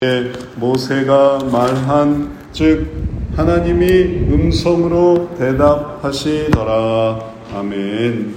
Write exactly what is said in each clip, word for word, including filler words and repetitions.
모세가 말한 즉 하나님이 음성으로 대답하시더라. 아멘.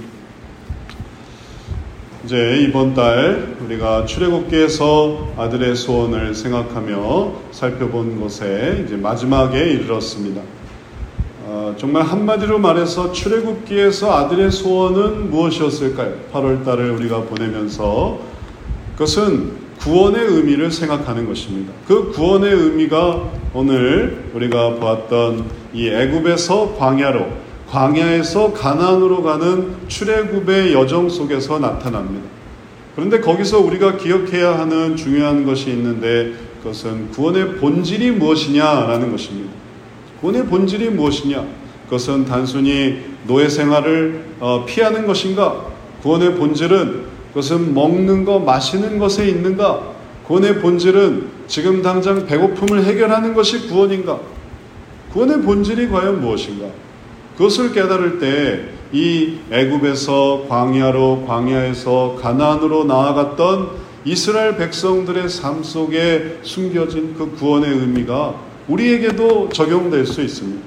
이제 이번 달 우리가 출애굽기에서 아들의 소원을 생각하며 살펴본 것에 이제 마지막에 이르렀습니다. 어, 정말 한마디로 말해서 출애굽기에서 아들의 소원은 무엇이었을까요? 팔월 달을 우리가 보내면서 그것은 구원의 의미를 생각하는 것입니다. 그 구원의 의미가 오늘 우리가 보았던 이 애굽에서 광야로, 광야에서 가나안으로 가는 출애굽의 여정 속에서 나타납니다. 그런데 거기서 우리가 기억해야 하는 중요한 것이 있는데 그것은 구원의 본질이 무엇이냐라는 것입니다. 구원의 본질이 무엇이냐? 그것은 단순히 노예 생활을 피하는 것인가? 구원의 본질은 그것은 먹는 것, 마시는 것에 있는가? 구원의 본질은 지금 당장 배고픔을 해결하는 것이 구원인가? 구원의 본질이 과연 무엇인가? 그것을 깨달을 때 이 애굽에서 광야로, 광야에서 가나안으로 나아갔던 이스라엘 백성들의 삶 속에 숨겨진 그 구원의 의미가 우리에게도 적용될 수 있습니다.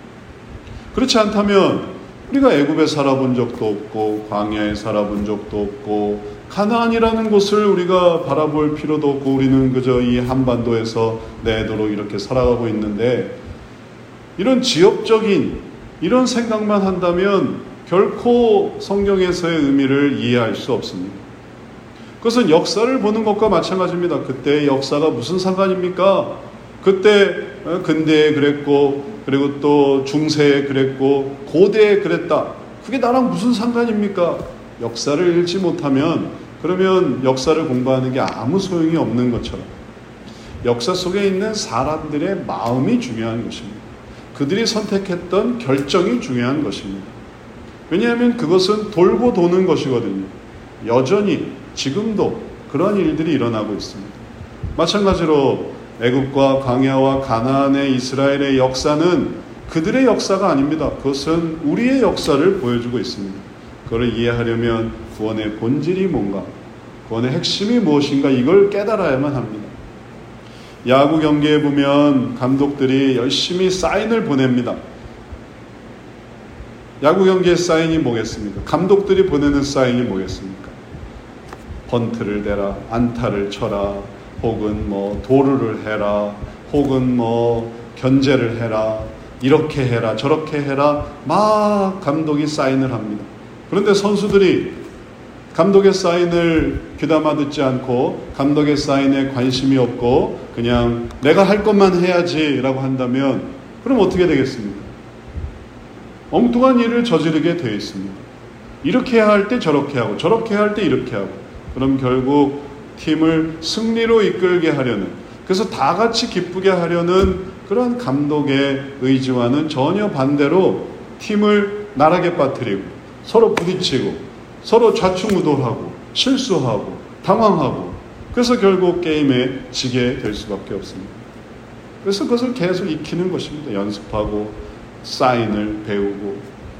그렇지 않다면 우리가 애굽에 살아본 적도 없고 광야에 살아본 적도 없고 가나안이라는 곳을 우리가 바라볼 필요도 없고 우리는 그저 이 한반도에서 내도록 이렇게 살아가고 있는데 이런 지역적인 이런 생각만 한다면 결코 성경에서의 의미를 이해할 수 없습니다. 그것은 역사를 보는 것과 마찬가지입니다. 그때의 역사가 무슨 상관입니까? 그때 근대에 그랬고 그리고 또 중세에 그랬고 고대에 그랬다. 그게 나랑 무슨 상관입니까? 역사를 읽지 못하면 그러면 역사를 공부하는 게 아무 소용이 없는 것처럼 역사 속에 있는 사람들의 마음이 중요한 것입니다. 그들이 선택했던 결정이 중요한 것입니다. 왜냐하면 그것은 돌고 도는 것이거든요. 여전히 지금도 그런 일들이 일어나고 있습니다. 마찬가지로 애굽과 광야와 가나안의 이스라엘의 역사는 그들의 역사가 아닙니다. 그것은 우리의 역사를 보여주고 있습니다. 그걸 이해하려면 구원의 본질이 뭔가, 구원의 핵심이 무엇인가 이걸 깨달아야만 합니다. 야구 경기에 보면 감독들이 열심히 사인을 보냅니다. 야구 경기의 사인이 뭐겠습니까? 감독들이 보내는 사인이 뭐겠습니까? 번트를 대라, 안타를 쳐라, 혹은 뭐 도루를 해라, 혹은 뭐 견제를 해라, 이렇게 해라, 저렇게 해라, 막 감독이 사인을 합니다. 그런데 선수들이 감독의 사인을 귀담아 듣지 않고 감독의 사인에 관심이 없고 그냥 내가 할 것만 해야지라고 한다면 그럼 어떻게 되겠습니까? 엉뚱한 일을 저지르게 되어 있습니다. 이렇게 해야 할 때 저렇게 하고 저렇게 해야 할 때 이렇게 하고 그럼 결국 팀을 승리로 이끌게 하려는 그래서 다 같이 기쁘게 하려는 그런 감독의 의지와는 전혀 반대로 팀을 나락에 빠뜨리고 서로 부딪히고 서로 좌충우돌하고 실수하고 당황하고 그래서 결국 게임에 지게 될 수밖에 없습니다. 그래서 그것을 계속 익히는 것입니다. 연습하고 사인을 배우고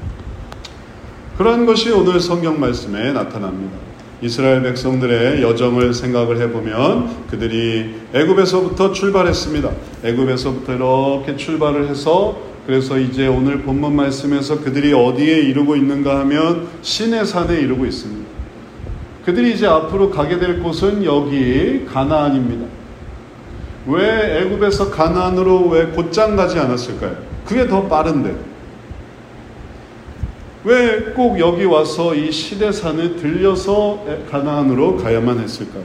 그런 것이 오늘 성경 말씀에 나타납니다. 이스라엘 백성들의 여정을 생각을 해보면 그들이 애굽에서부터 출발했습니다. 애굽에서부터 이렇게 출발을 해서 그래서 이제 오늘 본문 말씀에서 그들이 어디에 이르고 있는가 하면 시내산에 이르고 있습니다. 그들이 이제 앞으로 가게 될 곳은 여기 가나안입니다. 왜 애굽에서 가나안으로 왜 곧장 가지 않았을까요? 그게 더 빠른데 왜 꼭 여기 와서 이 시내산을 들려서 가나안으로 가야만 했을까요?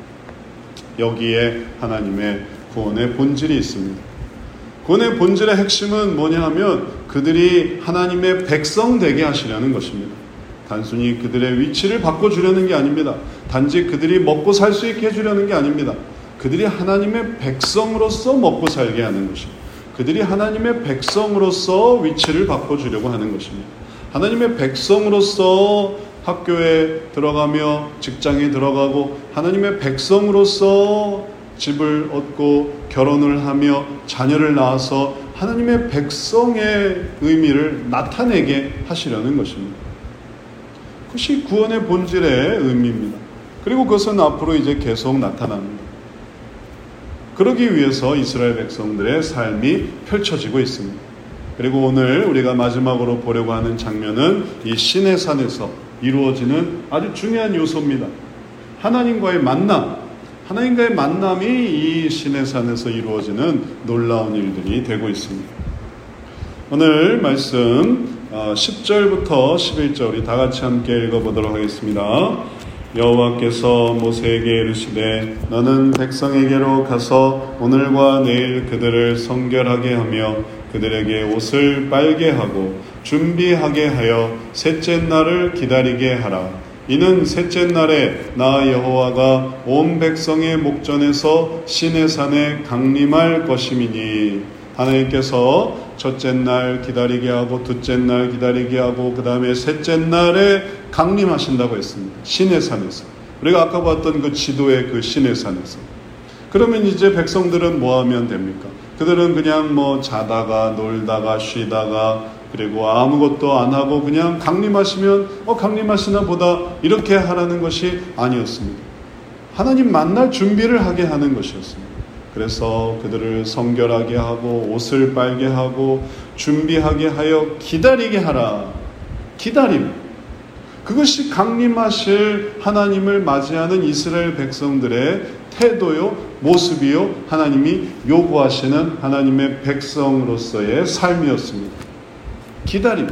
여기에 하나님의 구원의 본질이 있습니다. 구원의 본질의 핵심은 뭐냐 하면 그들이 하나님의 백성 되게 하시려는 것입니다. 단순히 그들의 위치를 바꿔주려는 게 아닙니다. 단지 그들이 먹고 살 수 있게 해주려는 게 아닙니다. 그들이 하나님의 백성으로서 먹고 살게 하는 것입니다. 그들이 하나님의 백성으로서 위치를 바꿔주려고 하는 것입니다. 하나님의 백성으로서 학교에 들어가며 직장에 들어가고 하나님의 백성으로서 집을 얻고 결혼을 하며 자녀를 낳아서 하나님의 백성의 의미를 나타내게 하시려는 것입니다. 그것이 구원의 본질의 의미입니다. 그리고 그것은 앞으로 이제 계속 나타납니다. 그러기 위해서 이스라엘 백성들의 삶이 펼쳐지고 있습니다. 그리고 오늘 우리가 마지막으로 보려고 하는 장면은 이 시내산에서 이루어지는 아주 중요한 요소입니다. 하나님과의 만남, 하나님과의 만남이 이 시내산에서 이루어지는 놀라운 일들이 되고 있습니다. 오늘 말씀 십 절부터 십일 절 우리 다 같이 함께 읽어보도록 하겠습니다. 여호와께서 모세에게 이르시되 너는 백성에게로 가서 오늘과 내일 그들을 성결하게 하며 그들에게 옷을 빨게 하고 준비하게 하여 셋째 날을 기다리게 하라. 이는 셋째 날에 나 여호와가 온 백성의 목전에서 시내산에 강림할 것임이니 하나님께서 첫째 날 기다리게 하고 둘째 날 기다리게 하고 그 다음에 셋째 날에 강림하신다고 했습니다. 시내산에서. 우리가 아까 봤던 그 지도의 그 시내산에서. 그러면 이제 백성들은 뭐 하면 됩니까? 그들은 그냥 뭐 자다가 놀다가 쉬다가 그리고 아무것도 안 하고 그냥 강림하시면 어 강림하시나 보다 이렇게 하라는 것이 아니었습니다. 하나님 만날 준비를 하게 하는 것이었습니다. 그래서 그들을 성결하게 하고 옷을 빨게 하고 준비하게 하여 기다리게 하라. 기다림. 그것이 강림하실 하나님을 맞이하는 이스라엘 백성들의 태도요, 모습이요, 하나님이 요구하시는 하나님의 백성으로서의 삶이었습니다. 기다림.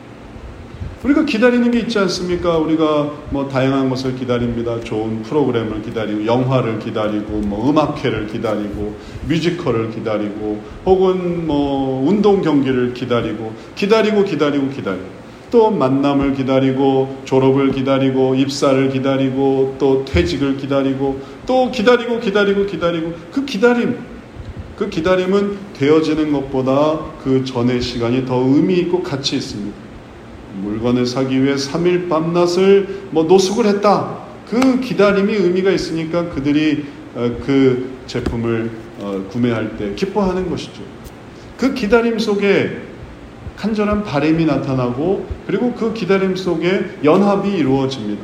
우리가 기다리는 게 있지 않습니까? 우리가 뭐 다양한 것을 기다립니다. 좋은 프로그램을 기다리고, 영화를 기다리고, 뭐 음악회를 기다리고, 뮤지컬을 기다리고, 혹은 뭐 운동 경기를 기다리고, 기다리고, 기다리고, 기다리고. 또 만남을 기다리고, 졸업을 기다리고, 입사를 기다리고, 또 퇴직을 기다리고, 또 기다리고, 기다리고, 기다리고. 그 기다림, 그 기다림은 되어지는 것보다 그 전의 시간이 더 의미 있고 가치 있습니다. 물건을 사기 위해 삼 일 밤낮을 뭐 노숙을 했다. 그 기다림이 의미가 있으니까 그들이 그 제품을 구매할 때 기뻐하는 것이죠. 그 기다림 속에 간절한 바람이 나타나고 그리고 그 기다림 속에 연합이 이루어집니다.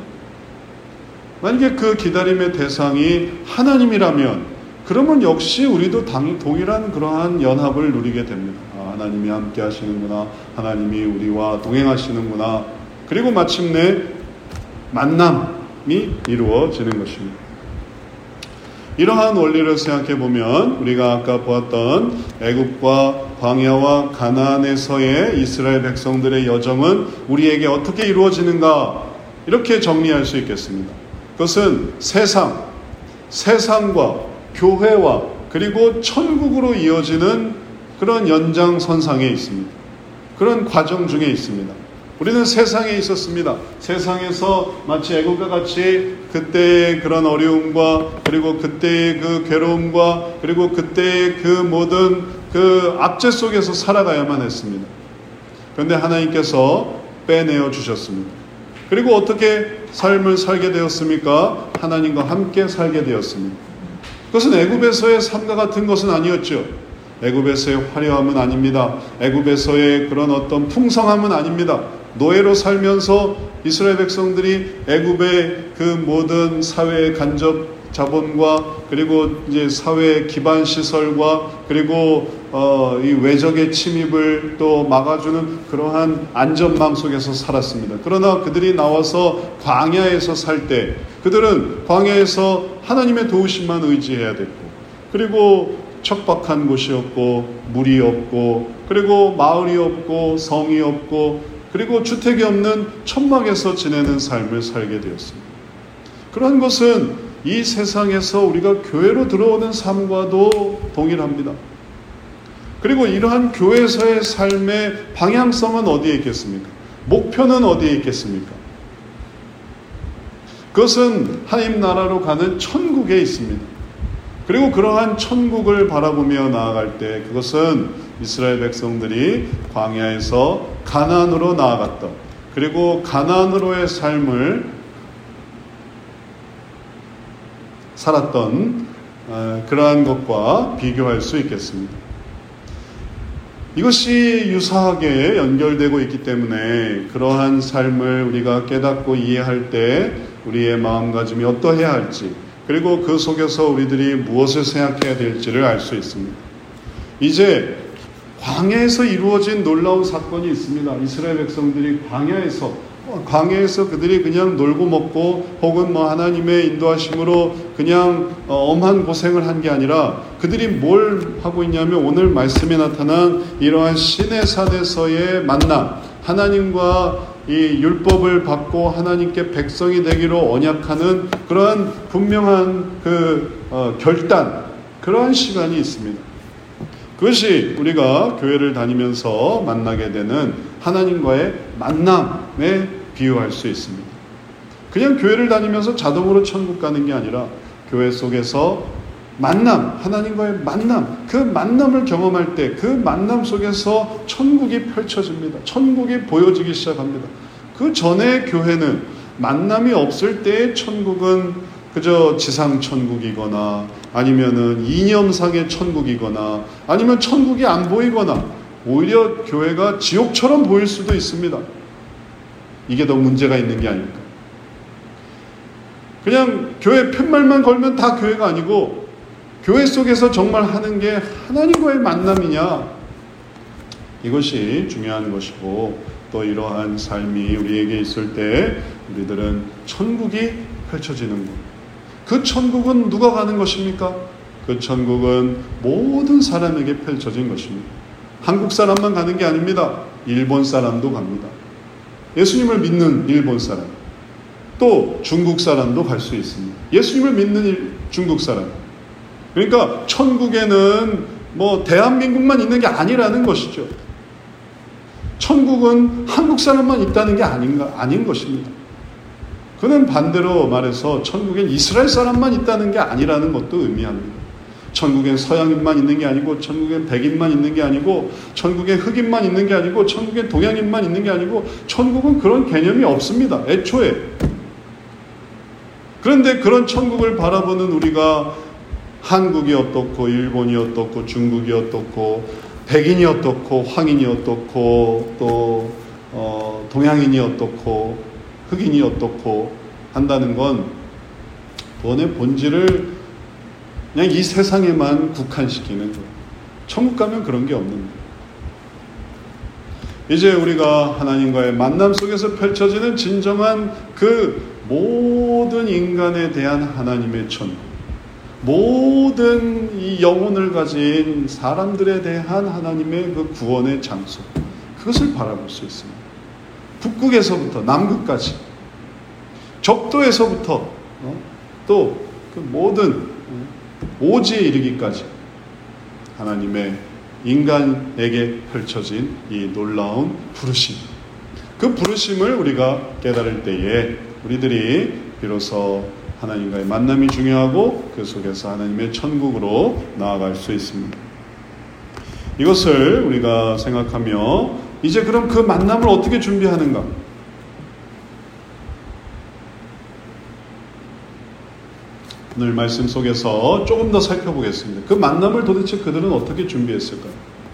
만약에 그 기다림의 대상이 하나님이라면 그러면 역시 우리도 동일한 그러한 연합을 누리게 됩니다. 아, 하나님이 함께 하시는구나. 하나님이 우리와 동행하시는구나. 그리고 마침내 만남이 이루어지는 것입니다. 이러한 원리를 생각해 보면 우리가 아까 보았던 애굽과 광야와 가나안에서의 이스라엘 백성들의 여정은 우리에게 어떻게 이루어지는가 이렇게 정리할 수 있겠습니다. 그것은 세상, 세상과 교회와 그리고 천국으로 이어지는 그런 연장선상에 있습니다. 그런 과정 중에 있습니다. 우리는 세상에 있었습니다. 세상에서 마치 애국과 같이 그때의 그런 어려움과 그리고 그때의 그 괴로움과 그리고 그때의 그 모든 그 압제 속에서 살아가야만 했습니다. 그런데 하나님께서 빼내어 주셨습니다. 그리고 어떻게 삶을 살게 되었습니까? 하나님과 함께 살게 되었습니다. 그것은 애굽에서의 삶과 같은 것은 아니었죠. 애굽에서의 화려함은 아닙니다. 애굽에서의 그런 어떤 풍성함은 아닙니다. 노예로 살면서 이스라엘 백성들이 애굽의 그 모든 사회의 간접 자본과 그리고 이제 사회 기반 시설과 그리고 어, 이 외적의 침입을 또 막아주는 그러한 안전망 속에서 살았습니다. 그러나 그들이 나와서 광야에서 살 때 그들은 광야에서 하나님의 도우심만 의지해야 됐고 그리고 척박한 곳이었고 물이 없고 그리고 마을이 없고 성이 없고 그리고 주택이 없는 천막에서 지내는 삶을 살게 되었습니다. 그런 것은 이 세상에서 우리가 교회로 들어오는 삶과도 동일합니다. 그리고 이러한 교회에서의 삶의 방향성은 어디에 있겠습니까? 목표는 어디에 있겠습니까? 그것은 하나님 나라로 가는 천국에 있습니다. 그리고 그러한 천국을 바라보며 나아갈 때 그것은 이스라엘 백성들이 광야에서 가나안으로 나아갔던 그리고 가나안으로의 삶을 살았던 그러한 것과 비교할 수 있겠습니다. 이것이 유사하게 연결되고 있기 때문에 그러한 삶을 우리가 깨닫고 이해할 때 우리의 마음가짐이 어떠해야 할지 그리고 그 속에서 우리들이 무엇을 생각해야 될지를 알 수 있습니다. 이제 광야에서 이루어진 놀라운 사건이 있습니다. 이스라엘 백성들이 광야에서 광야에서 그들이 그냥 놀고 먹고 혹은 뭐 하나님의 인도하심으로 그냥 엄한 고생을 한 게 아니라 그들이 뭘 하고 있냐면 오늘 말씀에 나타난 이러한 시내산에서의 만남, 하나님과 이 율법을 받고 하나님께 백성이 되기로 언약하는 그러한 분명한 그 어, 결단, 그러한 시간이 있습니다. 그것이 우리가 교회를 다니면서 만나게 되는 하나님과의 만남에 비유할 수 있습니다. 그냥 교회를 다니면서 자동으로 천국 가는 게 아니라 교회 속에서 만남, 하나님과의 만남, 그 만남을 경험할 때 그 만남 속에서 천국이 펼쳐집니다. 천국이 보여지기 시작합니다. 그 전에 교회는 만남이 없을 때의 천국은 그저 지상 천국이거나 아니면은 이념상의 천국이거나 아니면 천국이 안 보이거나 오히려 교회가 지옥처럼 보일 수도 있습니다. 이게 더 문제가 있는 게 아닐까. 그냥 교회 팻말만 걸면 다 교회가 아니고 교회 속에서 정말 하는 게 하나님과의 만남이냐, 이것이 중요한 것이고, 또 이러한 삶이 우리에게 있을 때 우리들은 천국이 펼쳐지는 것. 그 천국은 누가 가는 것입니까? 그 천국은 모든 사람에게 펼쳐진 것입니다. 한국 사람만 가는 게 아닙니다. 일본 사람도 갑니다. 예수님을 믿는 일본 사람, 또 중국 사람도 갈 수 있습니다. 예수님을 믿는 중국 사람. 그러니까 천국에는 뭐 대한민국만 있는 게 아니라는 것이죠. 천국은 한국 사람만 있다는 게 아닌가, 아닌 것입니다. 그는 반대로 말해서 천국엔 이스라엘 사람만 있다는 게 아니라는 것도 의미합니다. 천국엔 서양인만 있는 게 아니고, 천국엔 백인만 있는 게 아니고, 천국엔 흑인만 있는 게 아니고, 천국엔 동양인만 있는 게 아니고, 천국은 그런 개념이 없습니다. 애초에. 그런데 그런 천국을 바라보는 우리가 한국이 어떻고, 일본이 어떻고, 중국이 어떻고, 백인이 어떻고, 황인이 어떻고, 또 어, 동양인이 어떻고, 흑인이 어떻고 한다는 건 본의 본질을 그냥 이 세상에만 국한시키는 거예요. 천국 가면 그런 게 없는 거예요. 이제 우리가 하나님과의 만남 속에서 펼쳐지는 진정한 그 모든 인간에 대한 하나님의 천국, 모든 이 영혼을 가진 사람들에 대한 하나님의 그 구원의 장소, 그것을 바라볼 수 있습니다. 북극에서부터 남극까지, 적도에서부터 어? 또 그 모든 오지에 이르기까지 하나님의 인간에게 펼쳐진 이 놀라운 부르심, 그 부르심을 우리가 깨달을 때에 우리들이 비로소 하나님과의 만남이 중요하고 그 속에서 하나님의 천국으로 나아갈 수 있습니다. 이것을 우리가 생각하며 이제 그럼 그 만남을 어떻게 준비하는가? 오늘 말씀 속에서 조금 더 살펴보겠습니다. 그 만남을 도대체 그들은 어떻게 준비했을까요?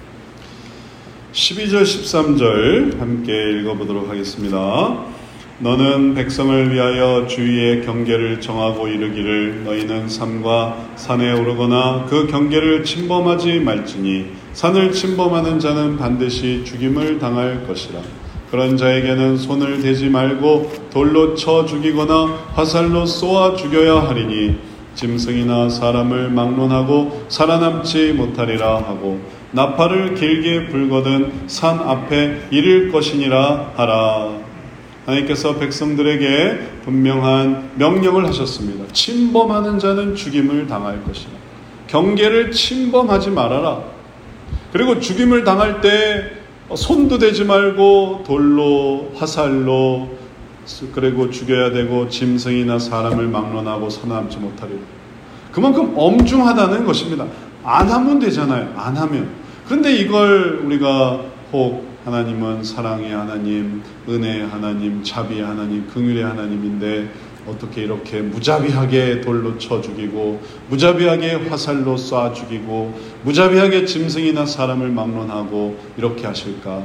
십이 절 십삼 절 함께 읽어보도록 하겠습니다. 너는 백성을 위하여 주위의 경계를 정하고 이르기를 너희는 산과 산에 오르거나 그 경계를 침범하지 말지니 산을 침범하는 자는 반드시 죽임을 당할 것이라. 그런 자에게는 손을 대지 말고 돌로 쳐 죽이거나 화살로 쏘아 죽여야 하리니 짐승이나 사람을 막론하고 살아남지 못하리라 하고 나팔을 길게 불거든 산 앞에 이를 것이니라 하라. 하나님께서 백성들에게 분명한 명령을 하셨습니다. 침범하는 자는 죽임을 당할 것이라. 경계를 침범하지 말아라. 그리고 죽임을 당할 때 손도 대지 말고 돌로 화살로 그리고 죽여야 되고 짐승이나 사람을 막론하고 살아남지 못하리라. 그만큼 엄중하다는 것입니다. 안 하면 되잖아요. 안 하면. 그런데 이걸 우리가 혹 하나님은 사랑의 하나님, 은혜의 하나님, 자비의 하나님, 긍휼의 하나님인데 어떻게 이렇게 무자비하게 돌로 쳐 죽이고 무자비하게 화살로 쏴 죽이고 무자비하게 짐승이나 사람을 막론하고 이렇게 하실까?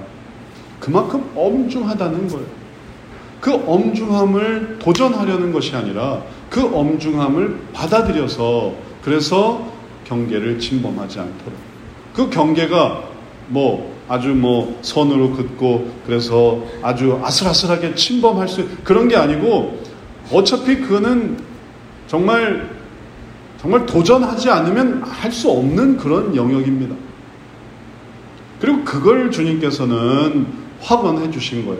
그만큼 엄중하다는 거예요. 그 엄중함을 도전하려는 것이 아니라 그 엄중함을 받아들여서 그래서 경계를 침범하지 않도록. 그 경계가 뭐 아주 뭐 선으로 긋고 그래서 아주 아슬아슬하게 침범할 수 그런 게 아니고 어차피 그거는 정말 정말 도전하지 않으면 할 수 없는 그런 영역입니다. 그리고 그걸 주님께서는 확언해 주신 거예요.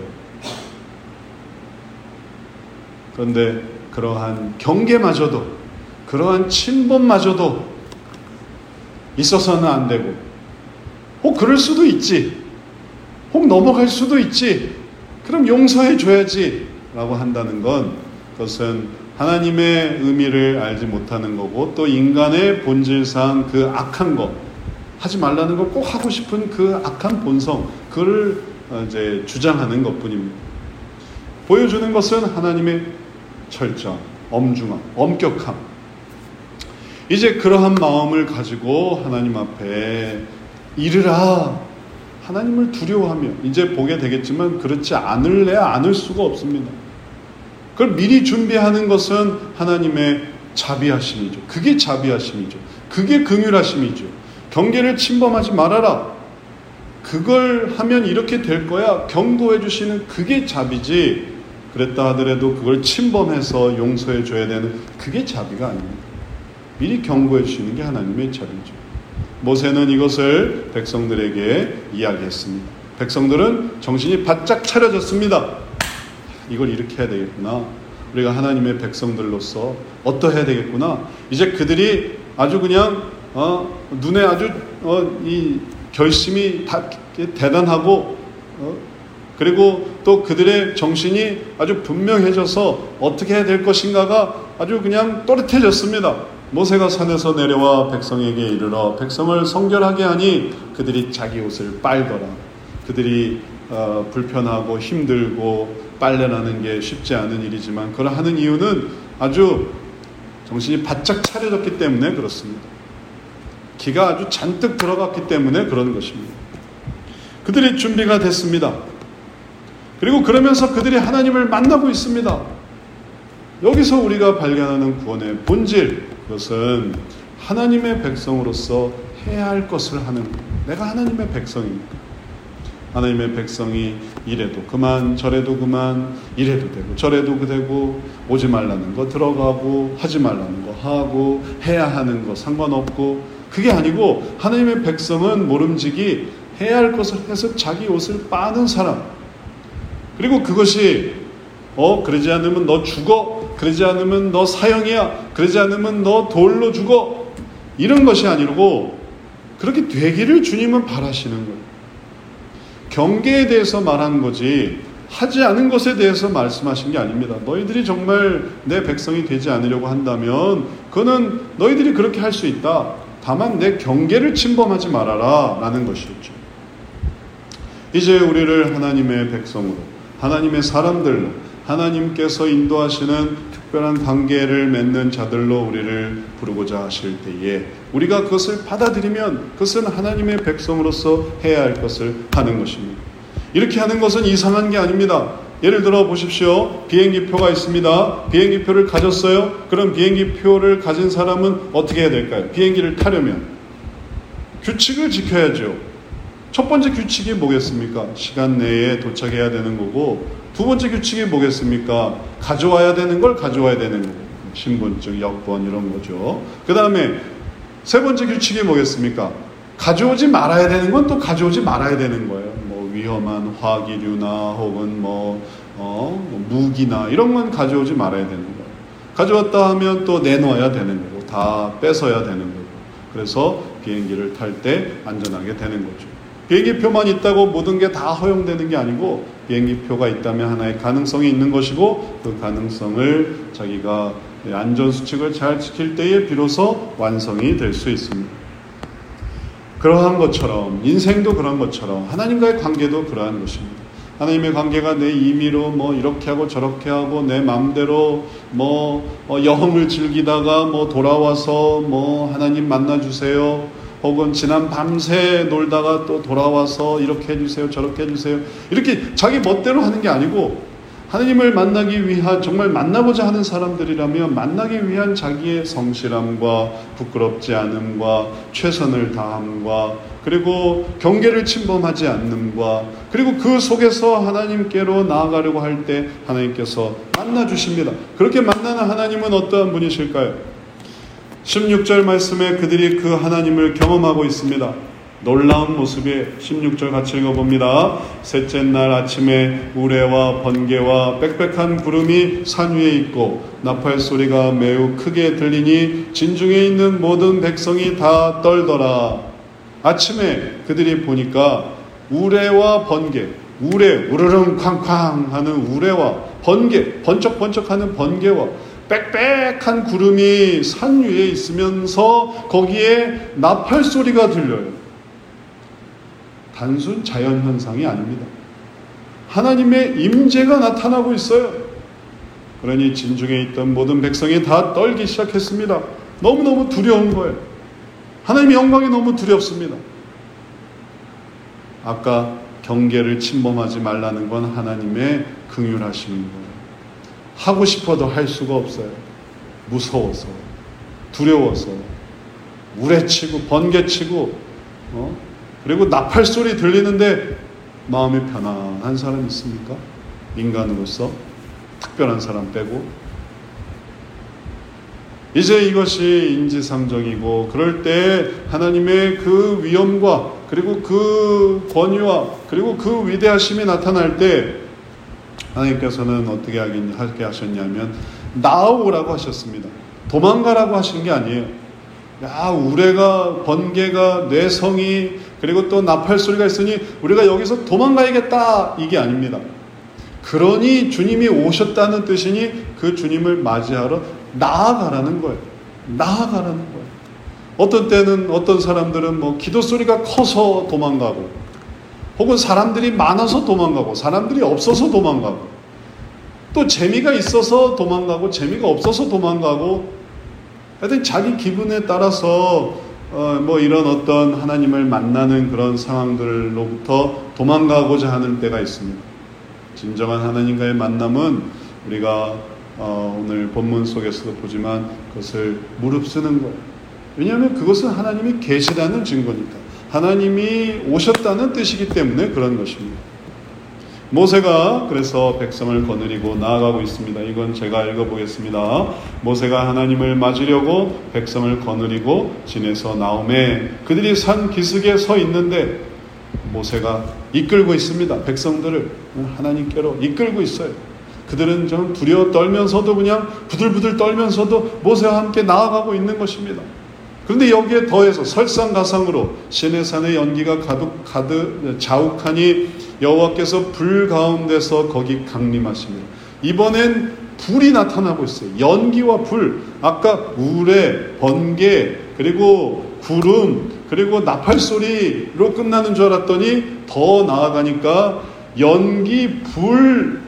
그런데 그러한 경계마저도 그러한 침범마저도 있어서는 안 되고 혹 그럴 수도 있지. 혹 넘어갈 수도 있지. 그럼 용서해 줘야지 라고 한다는 건 그것은 하나님의 의미를 알지 못하는 거고 또 인간의 본질상 그 악한 거 하지 말라는 걸 꼭 하고 싶은 그 악한 본성 그걸 이제 주장하는 것뿐입니다. 보여주는 것은 하나님의 철저함, 엄중함, 엄격함. 이제 그러한 마음을 가지고 하나님 앞에 이르라. 하나님을 두려워하며 이제 보게 되겠지만 그렇지 않을래야 않을 수가 없습니다. 그걸 미리 준비하는 것은 하나님의 자비하심이죠. 그게 자비하심이죠. 그게 긍휼하심이죠. 경계를 침범하지 말아라. 그걸 하면 이렇게 될 거야. 경고해 주시는 그게 자비지. 그랬다 하더라도 그걸 침범해서 용서해 줘야 되는 그게 자비가 아닙니다. 미리 경고해 주시는 게 하나님의 자비죠. 모세는 이것을 백성들에게 이야기했습니다. 백성들은 정신이 바짝 차려졌습니다. 이걸 이렇게 해야 되겠구나. 우리가 하나님의 백성들로서 어떠해야 되겠구나. 이제 그들이 아주 그냥 어, 눈에 아주 어, 이 결심이 다 대단하고 어, 그리고 또 그들의 정신이 아주 분명해져서 어떻게 해야 될 것인가가 아주 그냥 또렷해졌습니다. 모세가 산에서 내려와 백성에게 이르러 백성을 성결하게 하니 그들이 자기 옷을 빨더라. 그들이 어, 불편하고 힘들고 빨래라는 게 쉽지 않은 일이지만 그걸 하는 이유는 아주 정신이 바짝 차려졌기 때문에 그렇습니다. 기가 아주 잔뜩 들어갔기 때문에 그런 것입니다. 그들이 준비가 됐습니다. 그리고 그러면서 그들이 하나님을 만나고 있습니다. 여기서 우리가 발견하는 구원의 본질, 그것은 하나님의 백성으로서 해야 할 것을 하는 거예요. 내가 하나님의 백성입니다. 하나님의 백성이 이래도 그만 저래도 그만 이래도 되고 저래도 되고 오지 말라는 거 들어가고 하지 말라는 거 하고 해야 하는 거 상관없고 그게 아니고 하나님의 백성은 모름지기 해야 할 것을 해서 자기 옷을 빠는 사람. 그리고 그것이 어 그러지 않으면 너 죽어. 그러지 않으면 너 사형이야. 그러지 않으면 너 돌로 죽어. 이런 것이 아니고 그렇게 되기를 주님은 바라시는 거예요. 경계에 대해서 말한 거지 하지 않은 것에 대해서 말씀하신 게 아닙니다. 너희들이 정말 내 백성이 되지 않으려고 한다면 그거는 너희들이 그렇게 할 수 있다. 다만 내 경계를 침범하지 말아라 라는 것이었죠. 이제 우리를 하나님의 백성으로 하나님의 사람들로 하나님께서 인도하시는 특별한 관계를 맺는 자들로 우리를 부르고자 하실 때에 우리가 그것을 받아들이면 그것은 하나님의 백성으로서 해야 할 것을 하는 것입니다. 이렇게 하는 것은 이상한 게 아닙니다. 예를 들어 보십시오. 비행기표가 있습니다. 비행기표를 가졌어요. 그럼 비행기표를 가진 사람은 어떻게 해야 될까요? 비행기를 타려면 규칙을 지켜야죠. 첫 번째 규칙이 뭐겠습니까? 시간 내에 도착해야 되는 거고 두 번째 규칙이 뭐겠습니까? 가져와야 되는 걸 가져와야 되는 거고 신분증, 여권 이런 거죠. 그 다음에 세 번째 규칙이 뭐겠습니까? 가져오지 말아야 되는 건 또 가져오지 말아야 되는 거예요. 뭐 위험한 화기류나 혹은 뭐, 어, 뭐 무기나 이런 건 가져오지 말아야 되는 거예요. 가져왔다 하면 또 내놓아야 되는 거고 다 뺏어야 되는 거고 그래서 비행기를 탈 때 안전하게 되는 거죠. 비행기표만 있다고 모든 게 다 허용되는 게 아니고 비행기표가 있다면 하나의 가능성이 있는 것이고 그 가능성을 자기가 안전수칙을 잘 지킬 때에 비로소 완성이 될 수 있습니다. 그러한 것처럼 인생도 그런 것처럼 하나님과의 관계도 그러한 것입니다. 하나님의 관계가 내 임의로 뭐 이렇게 하고 저렇게 하고 내 마음대로 뭐 여흥을 즐기다가 뭐 돌아와서 뭐 하나님 만나주세요 혹은 지난 밤새 놀다가 또 돌아와서 이렇게 해주세요 저렇게 해주세요 이렇게 자기 멋대로 하는 게 아니고 하나님을 만나기 위한, 정말 만나고자 하는 사람들이라면 만나기 위한 자기의 성실함과 부끄럽지 않음과 최선을 다함과 그리고 경계를 침범하지 않음과 그리고 그 속에서 하나님께로 나아가려고 할 때 하나님께서 만나주십니다. 그렇게 만나는 하나님은 어떠한 분이실까요? 십육 절 말씀에 그들이 그 하나님을 경험하고 있습니다. 놀라운 모습에 십육 절 같이 읽어봅니다. 셋째 날 아침에 우레와 번개와 빽빽한 구름이 산 위에 있고 나팔 소리가 매우 크게 들리니 진중에 있는 모든 백성이 다 떨더라. 아침에 그들이 보니까 우레와 번개, 우레 우르릉 쾅쾅 하는 우레와 번개, 번쩍번쩍하는 번개와 빽빽한 구름이 산 위에 있으면서 거기에 나팔 소리가 들려요. 단순 자연현상이 아닙니다. 하나님의 임재가 나타나고 있어요. 그러니 진중에 있던 모든 백성이 다 떨기 시작했습니다. 너무너무 두려운 거예요. 하나님의 영광이 너무 두렵습니다. 아까 경계를 침범하지 말라는 건 하나님의 긍휼하심인 거예요. 하고 싶어도 할 수가 없어요. 무서워서, 두려워서, 우레치고 번개치고 어? 그리고 나팔 소리 들리는데 마음이 편안한 사람 있습니까? 인간으로서 특별한 사람 빼고. 이제 이것이 인지상정이고 그럴 때 하나님의 그 위엄과 그리고 그 권위와 그리고 그 위대하심이 나타날 때 하나님께서는 어떻게 하게 하셨냐면 나오라고 하셨습니다. 도망가라고 하신 게 아니에요. 야, 우레가 번개가 뇌성이 그리고 또 나팔 소리가 있으니 우리가 여기서 도망가야겠다 이게 아닙니다. 그러니 주님이 오셨다는 뜻이니 그 주님을 맞이하러 나아가라는 거예요. 나아가라는 거예요. 어떤 때는 어떤 사람들은 뭐 기도 소리가 커서 도망가고 혹은 사람들이 많아서 도망가고 사람들이 없어서 도망가고 또 재미가 있어서 도망가고 재미가 없어서 도망가고 하여튼 자기 기분에 따라서 어, 뭐 이런 어떤 하나님을 만나는 그런 상황들로부터 도망가고자 하는 때가 있습니다. 진정한 하나님과의 만남은 우리가 어, 오늘 본문 속에서도 보지만 그것을 무릅쓰는 거예요. 왜냐하면 그것은 하나님이 계시다는 증거니까. 하나님이 오셨다는 뜻이기 때문에 그런 것입니다. 모세가 그래서 백성을 거느리고 나아가고 있습니다. 이건 제가 읽어보겠습니다. 모세가 하나님을 맞으려고 백성을 거느리고 진에서 나오매 그들이 산 기슭에 서 있는데 모세가 이끌고 있습니다. 백성들을 하나님께로 이끌고 있어요. 그들은 좀 두려워 떨면서도 그냥 부들부들 떨면서도 모세와 함께 나아가고 있는 것입니다. 그런데 여기에 더해서 설상가상으로 시내산의 연기가 가득, 가득 자욱하니 여호와께서 불 가운데서 거기 강림하십니다. 이번엔 불이 나타나고 있어요. 연기와 불. 아까 우레, 번개, 그리고 구름, 그리고 나팔 소리로 끝나는 줄 알았더니 더 나아가니까 연기, 불,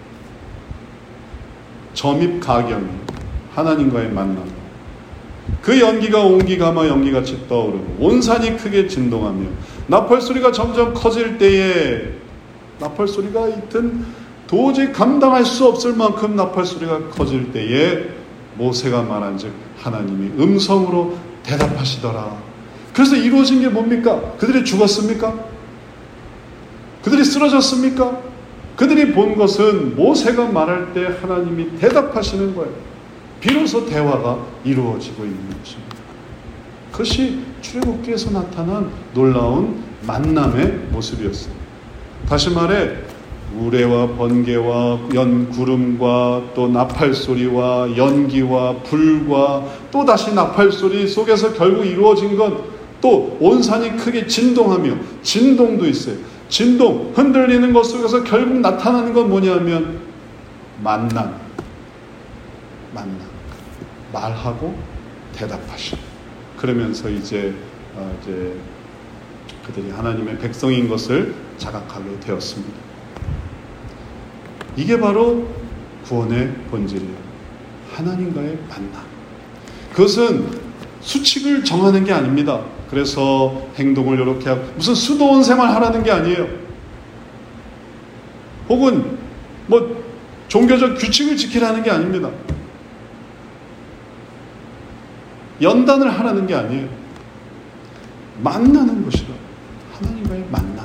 점입 가경, 하나님과의 만남. 그 연기가 온기가마 연기같이 떠오르고 온 산이 크게 진동하며 나팔 소리가 점점 커질 때에 나팔 소리가 있든 도저히 감당할 수 없을 만큼 나팔 소리가 커질 때에 모세가 말한 즉 하나님이 음성으로 대답하시더라. 그래서 이루어진 게 뭡니까? 그들이 죽었습니까? 그들이 쓰러졌습니까? 그들이 본 것은 모세가 말할 때 하나님이 대답하시는 거예요. 비로소 대화가 이루어지고 있는 것입니다. 그것이 출애굽기에서 나타난 놀라운 만남의 모습이었어요. 다시 말해 우레와 번개와 연 구름과 또 나팔 소리와 연기와 불과 또 다시 나팔 소리 속에서 결국 이루어진 건 또 온 산이 크게 진동하며 진동도 있어요. 진동, 흔들리는 것 속에서 결국 나타나는 건 뭐냐면 만남, 만남, 말하고 대답하시고 그러면서 이제 어 이제 그들이 하나님의 백성인 것을 자각하게 되었습니다. 이게 바로 구원의 본질이에요. 하나님과의 만남. 그것은 수칙을 정하는 게 아닙니다. 그래서 행동을 이렇게 하고 무슨 수도원 생활 하라는 게 아니에요. 혹은 뭐 종교적 규칙을 지키라는 게 아닙니다. 연단을 하라는 게 아니에요. 만나는 것이다. 하나님과의 만남.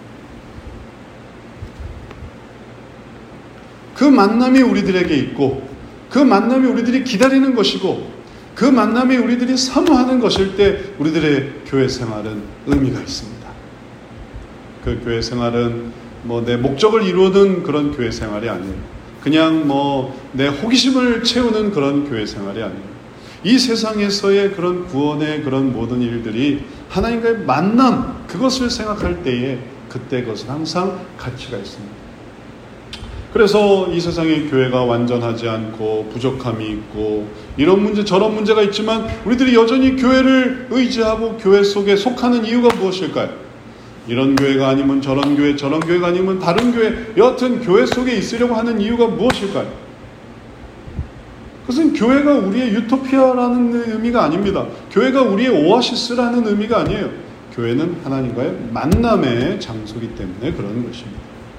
그 만남이 우리들에게 있고 그 만남이 우리들이 기다리는 것이고 그 만남이 우리들이 사모하는 것일 때 우리들의 교회 생활은 의미가 있습니다. 그 교회 생활은 뭐 내 목적을 이루는 그런 교회 생활이 아니에요. 그냥 뭐 내 호기심을 채우는 그런 교회 생활이 아니에요. 이 세상에서의 그런 구원의 그런 모든 일들이 하나님과의 만남, 그것을 생각할 때에 그때 그것은 항상 가치가 있습니다. 그래서 이 세상의 교회가 완전하지 않고 부족함이 있고 이런 문제 저런 문제가 있지만 우리들이 여전히 교회를 의지하고 교회 속에 속하는 이유가 무엇일까요? 이런 교회가 아니면 저런 교회, 저런 교회가 아니면 다른 교회, 여하튼 교회 속에 있으려고 하는 이유가 무엇일까요? 그것은 교회가 우리의 유토피아라는 의미가 아닙니다. 교회가 우리의 오아시스라는 의미가 아니에요. 교회는 하나님과의 만남의 장소이기 때문에 그런 것입니다.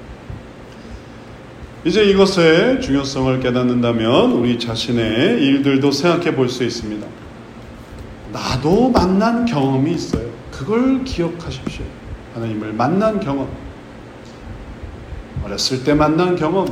이제 이것의 중요성을 깨닫는다면 우리 자신의 일들도 생각해 볼 수 있습니다. 나도 만난 경험이 있어요. 그걸 기억하십시오. 하나님을 만난 경험. 어렸을 때 만난 경험.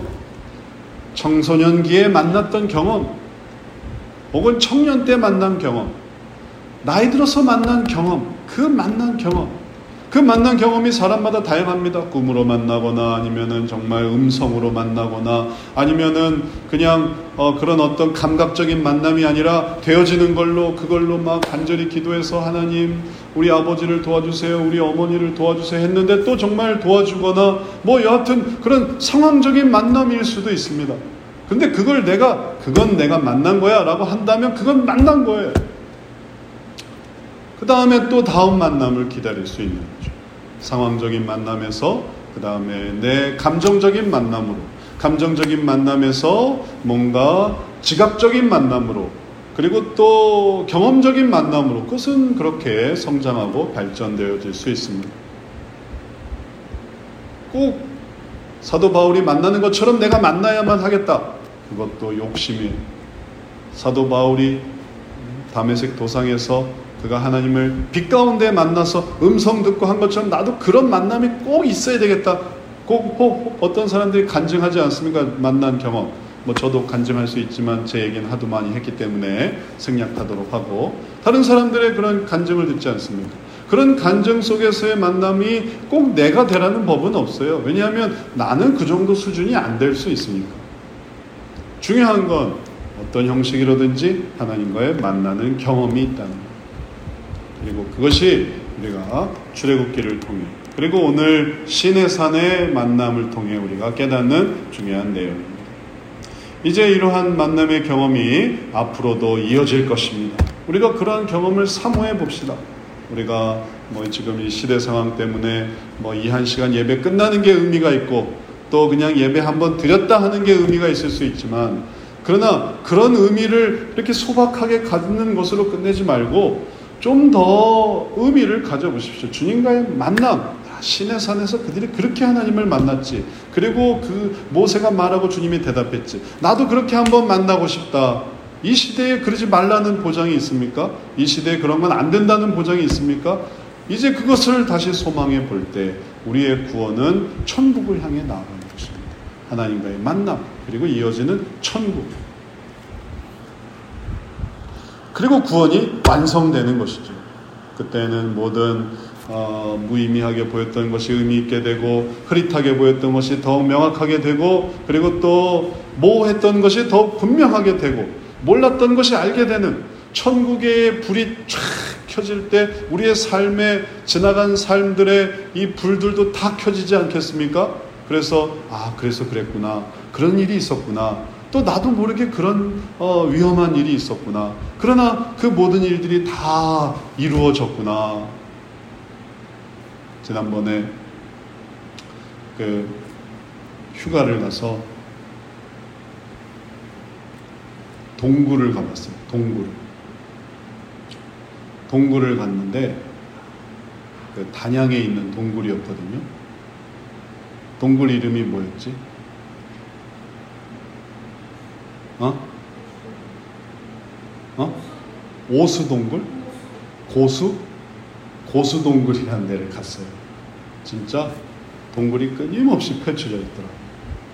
청소년기에 만났던 경험. 혹은 청년 때 만난 경험. 나이 들어서 만난 경험. 그 만난 경험. 그 만난 경험이 사람마다 다양합니다. 꿈으로 만나거나 아니면은 정말 음성으로 만나거나 아니면은 그냥 어 그런 어떤 감각적인 만남이 아니라 되어지는 걸로 그걸로 막 간절히 기도해서 하나님 우리 아버지를 도와주세요. 우리 어머니를 도와주세요 했는데 또 정말 도와주거나 뭐 여하튼 그런 상황적인 만남일 수도 있습니다. 근데 그걸 내가 그건 내가 만난 거야 라고 한다면 그건 만난 거예요. 그 다음에 또 다음 만남을 기다릴 수 있는 거죠. 상황적인 만남에서 그 다음에 내 감정적인 만남으로 감정적인 만남에서 뭔가 지각적인 만남으로 그리고 또 경험적인 만남으로 그것은 그렇게 성장하고 발전되어질 수 있습니다. 꼭 사도 바울이 만나는 것처럼 내가 만나야만 하겠다. 그것도 욕심이에요. 사도 바울이 다메섹 도상에서 그가 하나님을 빛 가운데 만나서 음성 듣고 한 것처럼 나도 그런 만남이 꼭 있어야 되겠다. 꼭, 꼭 어떤 사람들이 간증하지 않습니까? 만난 경험. 뭐 저도 간증할 수 있지만 제 얘기는 하도 많이 했기 때문에 생략하도록 하고 다른 사람들의 그런 간증을 듣지 않습니까? 그런 간증 속에서의 만남이 꼭 내가 되라는 법은 없어요. 왜냐하면 나는 그 정도 수준이 안 될 수 있으니까. 중요한 건 어떤 형식이라든지 하나님과의 만나는 경험이 있다는 것. 그리고 그것이 우리가 출애굽기를 통해 그리고 오늘 시내산의 만남을 통해 우리가 깨닫는 중요한 내용입니다. 이제 이러한 만남의 경험이 앞으로도 이어질 것입니다. 우리가 그러한 경험을 사모해 봅시다. 우리가 뭐 지금 이 시대 상황 때문에 뭐 이 한 시간 예배 끝나는 게 의미가 있고 또 그냥 예배 한번 드렸다 하는 게 의미가 있을 수 있지만 그러나 그런 의미를 이렇게 소박하게 갖는 것으로 끝내지 말고 좀 더 의미를 가져보십시오. 주님과의 만남. 시내산에서 그들이 그렇게 하나님을 만났지. 그리고 그 모세가 말하고 주님이 대답했지. 나도 그렇게 한번 만나고 싶다. 이 시대에 그러지 말라는 보장이 있습니까? 이 시대에 그런 건 안 된다는 보장이 있습니까? 이제 그것을 다시 소망해 볼 때 우리의 구원은 천국을 향해 나아가는 것입니다. 하나님과의 만남 그리고 이어지는 천국 그리고 구원이 완성되는 것이죠. 그때는 모든 어, 무의미하게 보였던 것이 의미 있게 되고 흐릿하게 보였던 것이 더욱 명확하게 되고 그리고 또 모호했던 것이 더욱 분명하게 되고 몰랐던 것이 알게 되는 천국의 불이 쫙 켜질 때 우리의 삶에 지나간 삶들의 이 불들도 다 켜지지 않겠습니까? 그래서 아 그래서 그랬구나. 그런 일이 있었구나. 또 나도 모르게 그런 어, 위험한 일이 있었구나. 그러나 그 모든 일들이 다 이루어졌구나. 지난번에 그 휴가를 가서 동굴을 가봤어요. 동굴. 동굴을 갔는데 그 단양에 있는 동굴이었거든요. 동굴 이름이 뭐였지? 어? 어? 오수동굴? 고수? 고수동굴이라는 데를 갔어요. 진짜 동굴이 끊임없이 펼쳐져 있더라고요.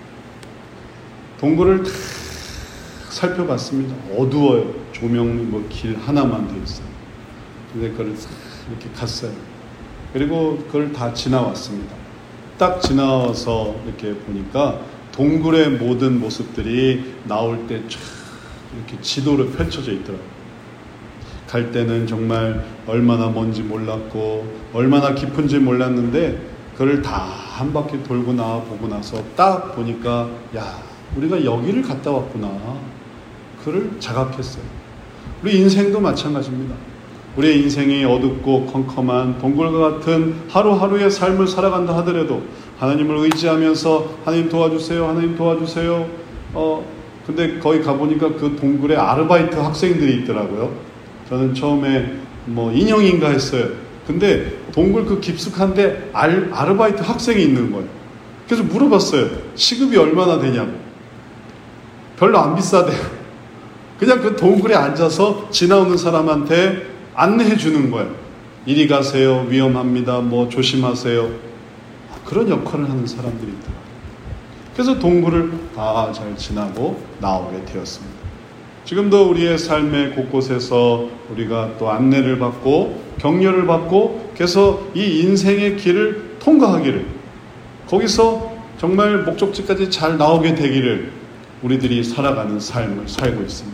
동굴을 다 살펴봤습니다. 어두워요. 조명이 뭐 길 하나만 돼 있어요. 근데 그걸 이렇게 갔어요. 그리고 그걸 다 지나왔습니다. 딱 지나와서 이렇게 보니까 동굴의 모든 모습들이 나올 때 쫙 이렇게 지도로 펼쳐져 있더라고요. 갈 때는 정말 얼마나 먼지 몰랐고 얼마나 깊은지 몰랐는데 그걸 다 한 바퀴 돌고 나와 보고 나서 딱 보니까 야, 우리가 여기를 갔다 왔구나. 그를 자각했어요. 우리 인생도 마찬가지입니다. 우리의 인생이 어둡고 컴컴한 동굴과 같은 하루하루의 삶을 살아간다 하더라도 하나님을 의지하면서 하나님 도와주세요. 하나님 도와주세요. 어, 근데 거기 가보니까 그 동굴에 아르바이트 학생들이 있더라고요. 저는 처음에 뭐 인형인가 했어요. 근데 동굴 그 깊숙한데 알, 아르바이트 학생이 있는 거예요. 그래서 물어봤어요. 시급이 얼마나 되냐고. 별로 안 비싸대요. 그냥 그 동굴에 앉아서 지나오는 사람한테 안내해 주는 거예요. 이리 가세요. 위험합니다. 뭐 조심하세요. 그런 역할을 하는 사람들이 있더라고요. 그래서 동굴을 다 잘 지나고 나오게 되었습니다. 지금도 우리의 삶의 곳곳에서 우리가 또 안내를 받고 격려를 받고 그래서 이 인생의 길을 통과하기를 거기서 정말 목적지까지 잘 나오게 되기를 우리들이 살아가는 삶을 살고 있습니다.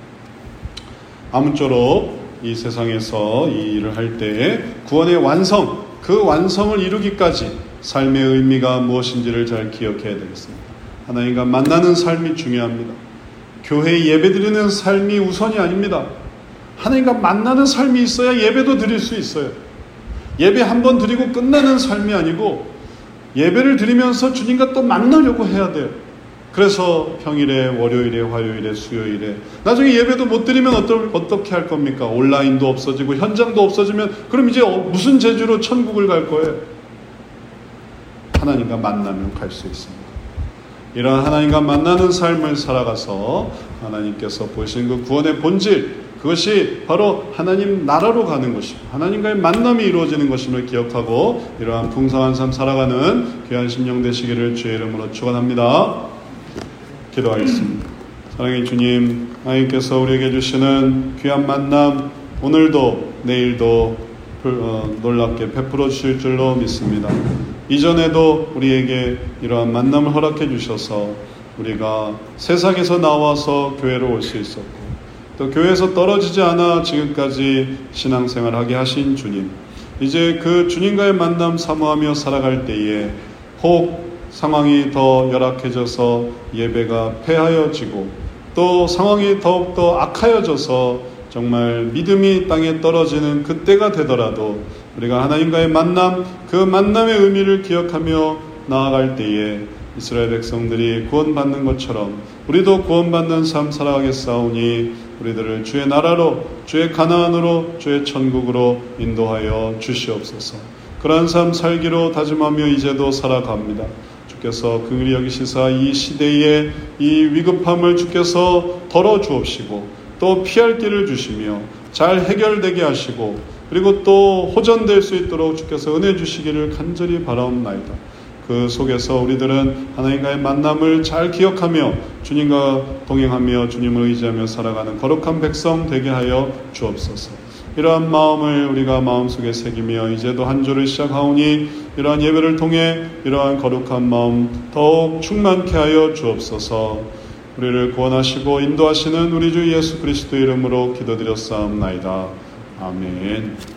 아무쪼록 이 세상에서 이 일을 할 때에 구원의 완성, 그 완성을 이루기까지 삶의 의미가 무엇인지를 잘 기억해야 되겠습니다. 하나님과 만나는 삶이 중요합니다. 교회에 예배드리는 삶이 우선이 아닙니다. 하나님과 만나는 삶이 있어야 예배도 드릴 수 있어요. 예배 한 번 드리고 끝나는 삶이 아니고 예배를 드리면서 주님과 또 만나려고 해야 돼요. 그래서 평일에, 월요일에, 화요일에, 수요일에 나중에 예배도 못 드리면 어떠, 어떻게 할 겁니까? 온라인도 없어지고 현장도 없어지면 그럼 이제 무슨 재주로 천국을 갈 거예요? 하나님과 만나면 갈 수 있습니다. 이러한 하나님과 만나는 삶을 살아가서 하나님께서 보이신 그 구원의 본질, 그것이 바로 하나님 나라로 가는 것이고 하나님과의 만남이 이루어지는 것임을 기억하고 이러한 풍성한 삶 살아가는 귀한 심령 되시기를 주의 이름으로 축원합니다. 기도하겠습니다. 사랑의 주님, 하나님께서 우리에게 주시는 귀한 만남 오늘도 내일도 놀랍게 베풀어 주실 줄로 믿습니다. 이전에도 우리에게 이러한 만남을 허락해 주셔서 우리가 세상에서 나와서 교회로 올 수 있었고 또 교회에서 떨어지지 않아 지금까지 신앙생활하게 하신 주님, 이제 그 주님과의 만남 사모하며 살아갈 때에 혹 상황이 더 열악해져서 예배가 폐하여지고 또 상황이 더욱더 악하여져서 정말 믿음이 땅에 떨어지는 그때가 되더라도 우리가 하나님과의 만남, 그 만남의 의미를 기억하며 나아갈 때에 이스라엘 백성들이 구원받는 것처럼 우리도 구원받는 삶 살아가겠사오니 우리들을 주의 나라로, 주의 가나안으로, 주의 천국으로 인도하여 주시옵소서. 그러한 삶 살기로 다짐하며 이제도 살아갑니다. 주께서 긍휼히 여기시사 이 시대의 이 위급함을 주께서 덜어주옵시고 또 피할 길을 주시며 잘 해결되게 하시고 그리고 또 호전될 수 있도록 주께서 은혜 주시기를 간절히 바라옵나이다. 그 속에서 우리들은 하나님과의 만남을 잘 기억하며 주님과 동행하며 주님을 의지하며 살아가는 거룩한 백성 되게 하여 주옵소서. 이러한 마음을 우리가 마음속에 새기며 이제도 한 주를 시작하오니 이러한 예배를 통해 이러한 거룩한 마음 더욱 충만케 하여 주옵소서. 우리를 구원하시고 인도하시는 우리 주 예수 그리스도 이름으로 기도드렸사옵나이다. 아멘.